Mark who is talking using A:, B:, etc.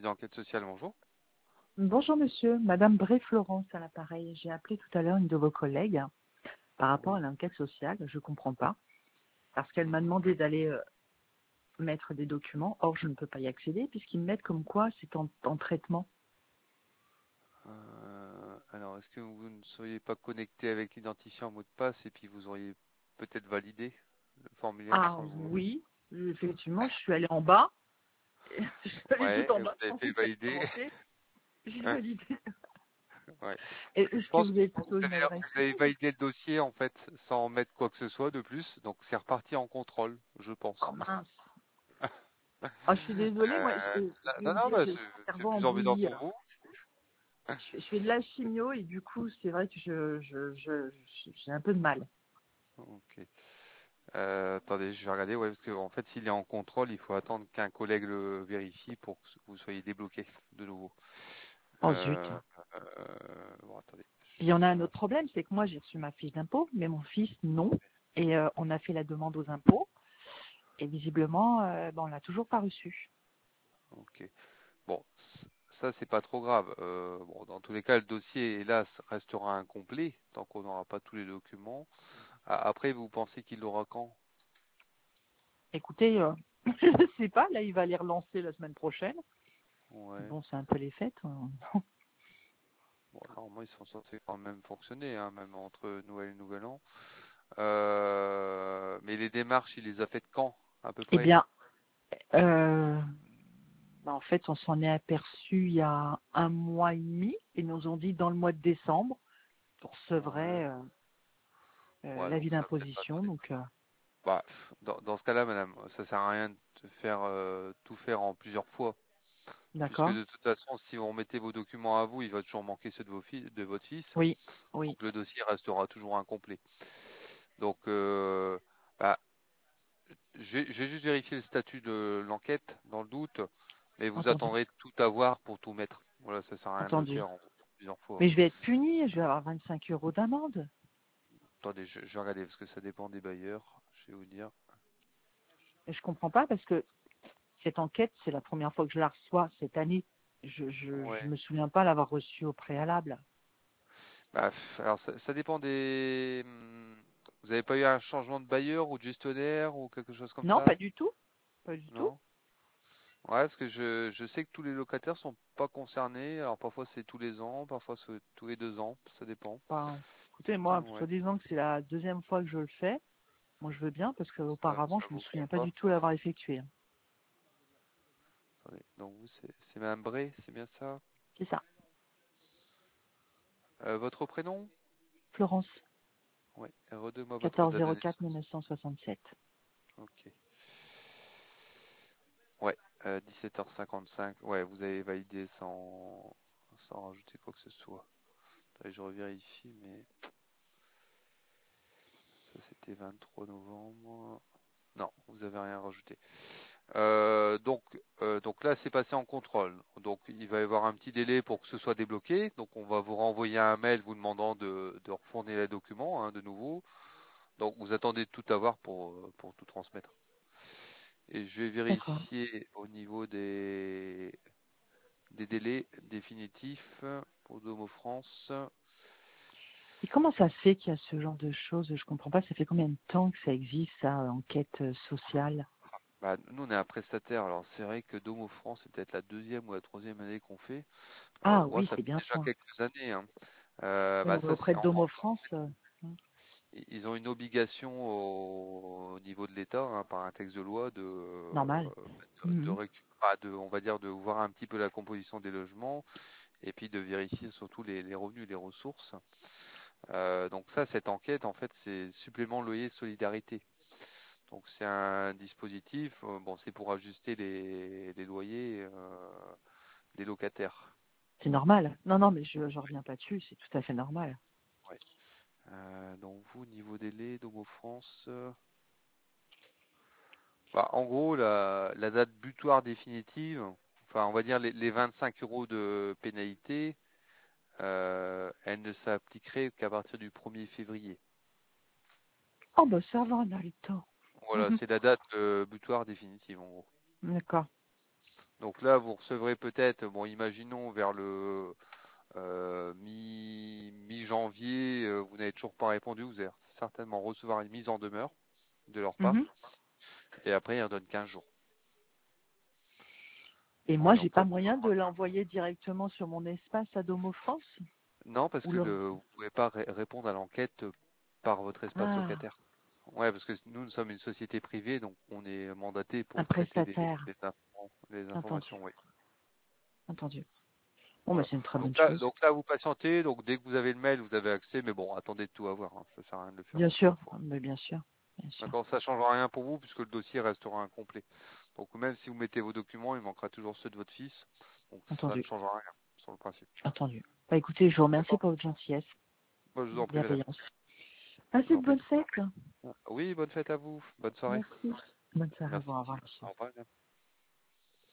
A: service d'enquête sociale, bonjour.
B: Bonjour monsieur, Madame Bray-Florence à l'appareil. J'ai appelé tout à l'heure une de vos collègues par rapport
A: Oui.
B: à l'enquête sociale. Je ne comprends pas parce qu'elle m'a demandé d'aller mettre des documents. Or, je ne peux pas y accéder puisqu'ils me mettent comme quoi c'est en traitement.
A: Alors, est-ce que vous ne seriez pas connecté avec l'identifiant mot de passe et puis vous auriez peut-être validé le formulaire
B: Ah
A: sans le vouloir?
B: oui, effectivement, je suis allée en bas. Je suis allée tout
A: Ouais,
B: en
A: et vous
B: bas, je
A: avez fait
B: pensais que ça allait
A: valider.
B: commencer. J'ai validé.
A: Ouais. Je
B: Est-ce que
A: pense
B: vous
A: que
B: avez
A: vous
B: plutôt une
A: avez,
B: adresse
A: vous avez
B: mail?
A: validé le dossier en fait sans mettre quoi que ce soit de plus, donc c'est reparti en contrôle, je
B: Oh
A: pense.
B: mince. Ah, je suis désolée, moi, je vais
A: Non,
B: vous
A: non,
B: dire,
A: bah,
B: j'ai le
A: c'est
B: cerveau en
A: plus embêtant
B: bouillie.
A: pour vous.
B: Je fais de la chimio et du coup, c'est vrai que j'ai un peu de mal.
A: Ok. Attendez, je vais regarder, ouais, parce que en fait, s'il est en contrôle, il faut attendre qu'un collègue le vérifie pour que vous soyez débloqué de nouveau.
B: Oh zut.
A: Bon, attendez.
B: Il y en a un autre problème, c'est que moi j'ai reçu ma fiche d'impôt, mais mon fils non. Et on a fait la demande aux impôts et visiblement, on l'a toujours pas reçu.
A: Ok. Bon, ça c'est pas trop grave. Bon, dans tous les cas, le dossier, hélas, restera incomplet tant qu'on n'aura pas tous les documents. Après, vous pensez qu'il l'aura quand?
B: Écoutez, je ne sais pas, là il va les relancer la semaine prochaine.
A: Ouais.
B: Bon, c'est un peu les fêtes.
A: Bon, normalement, ils sont censés quand même fonctionner, hein, même entre Noël et Nouvel An. Mais les démarches, il les a faites quand, à peu
B: Eh
A: près?
B: bien, euh, en fait, on s'en est aperçu il y a un mois et demi et nous ont dit dans le mois de décembre, on
A: Ouais.
B: recevrait
A: Ouais,
B: l'avis
A: donc ça peut pas
B: d'imposition.
A: donner.
B: Donc,
A: Bah, dans ce cas-là, madame, ça sert à rien de faire tout faire en plusieurs fois, puisque
B: d'accord?
A: de toute façon, si vous remettez vos documents à vous, il va toujours manquer ceux de votre fils,
B: Oui, oui.
A: donc le dossier restera toujours incomplet. Donc, bah, je vais juste vérifier le statut de l'enquête dans le doute, mais vous
B: Entendu,
A: attendrez tout avoir pour tout mettre. Voilà, ça sert à rien de le
B: entendu.
A: faire en plusieurs fois.
B: Mais je vais être punie, je vais avoir 25 euros d'amende.
A: Attendez, je vais regarder parce que ça dépend des bailleurs. Je vais vous dire.
B: Et je comprends pas parce que cette enquête, c'est la première fois que je la reçois cette année. Je
A: Ouais.
B: me souviens pas l'avoir reçue au préalable.
A: Bah, alors ça dépend Vous n'avez pas eu un changement de bailleur ou de gestionnaire ou quelque chose comme
B: Non,
A: ça?
B: pas du tout. Pas du tout.
A: Non? Ouais, parce que je sais que tous les locataires sont pas concernés. Alors parfois c'est tous les ans, parfois c'est tous les 2 ans, ça dépend.
B: Enfin, écoutez, moi,
A: Ouais,
B: soi-disant que c'est la deuxième fois que je le fais, moi je veux bien parce qu'auparavant,
A: ça
B: je me
A: vous
B: souviens
A: prend
B: pas
A: pas.
B: du tout l'avoir effectué.
A: Attendez, donc vous c'est Madame Bray, c'est bien ça?
B: C'est ça.
A: Votre prénom?
B: Florence,
A: Ouais, redonnez-moi votre date de
B: 1404
A: naissance.
B: 1967.
A: Ok. Ouais, 17h55. Ouais, vous avez validé sans rajouter quoi que ce soit. Attendez, je revérifie, mais ça c'était 23 novembre. Non, vous avez rien rajouté. Donc là, c'est passé en contrôle. Donc il va y avoir un petit délai pour que ce soit débloqué. Donc on va vous renvoyer un mail vous demandant de refournir les documents hein, de nouveau. Donc vous attendez de tout avoir pour tout transmettre. Et je vais
B: D'accord.
A: vérifier au niveau des délais définitifs pour Domo France.
B: Et comment ça se fait qu'il y a ce genre de choses? Je comprends pas. Ça fait combien de temps que ça existe, ça, enquête sociale?
A: Bah, nous, on est un prestataire. Alors, c'est vrai que Domo France, c'est peut-être la deuxième ou la troisième année qu'on fait.
B: Ah
A: Ouais,
B: oui,
A: ça
B: c'est
A: fait
B: bien
A: déjà
B: ça.
A: quelques années. Hein.
B: Oui,
A: Bah,
B: non, mais
A: ça,
B: auprès
A: c'est
B: de Domo France,
A: ils ont une obligation au niveau de l'État, hein, par un texte de loi,
B: normal. Mhm.
A: on va dire, de voir un petit peu la composition des logements et puis de vérifier surtout les revenus, les ressources. Donc ça, cette enquête, en fait, c'est supplément loyer solidarité. Donc c'est un dispositif, bon, c'est pour ajuster les loyers des locataires.
B: C'est normal. Non, non, mais je reviens pas dessus. C'est tout à fait normal.
A: Ouais. Donc vous, niveau délai, Domo France, bah, en gros, la date butoir définitive, enfin on va dire les 25 euros de pénalité, elle ne s'appliquerait qu'à partir du 1er février.
B: Oh, bah ça va, on a le temps.
A: Voilà,
B: Mhm.
A: c'est la date butoir définitive en gros.
B: D'accord.
A: Donc là, vous recevrez peut-être, bon, imaginons vers le mi-janvier, vous n'avez toujours pas répondu, vous allez certainement recevoir une mise en demeure de leur part.
B: Mhm.
A: Et après, ils en donnent 15 jours.
B: Et moi,
A: Ouais,
B: j'ai
A: donc
B: pas
A: là,
B: moyen de l'envoyer directement sur mon espace à Domo France
A: non, parce
B: ou
A: que
B: le...
A: vous pouvez pas répondre à l'enquête par votre espace
B: Ah,
A: locataire. Ouais, parce que nous sommes une société privée, donc on est mandaté
B: un
A: pour traiter
B: prestataire.
A: les
B: Entendu,
A: informations, oui.
B: entendu. Bon, mais
A: Voilà.
B: c'est une très bonne chose.
A: Donc là, vous patientez. Donc dès que vous avez le mail, vous avez accès. Mais bon, attendez de tout avoir. Hein. Ça sert à rien de le faire
B: Bien
A: en plusieurs
B: sûr,
A: fois.
B: mais bien sûr, bien sûr.
A: D'accord, ça changera rien pour vous puisque le dossier restera incomplet. Donc même si vous mettez vos documents, il manquera toujours ceux de votre fils. Donc ça ne
B: Entendu,
A: changera rien sur le principe.
B: entendu. Bah écoutez, je vous remercie
A: D'accord?
B: pour votre gentillesse,
A: Moi, je vous en prie, madame.
B: bienveillance.
A: Je vous
B: Passez
A: en
B: de
A: prie.
B: bonnes fêtes.
A: Oui, bonne fête à vous. Bonne soirée.
B: Merci. Bonne soirée,
A: Merci.
B: au revoir.
A: Au revoir, madame.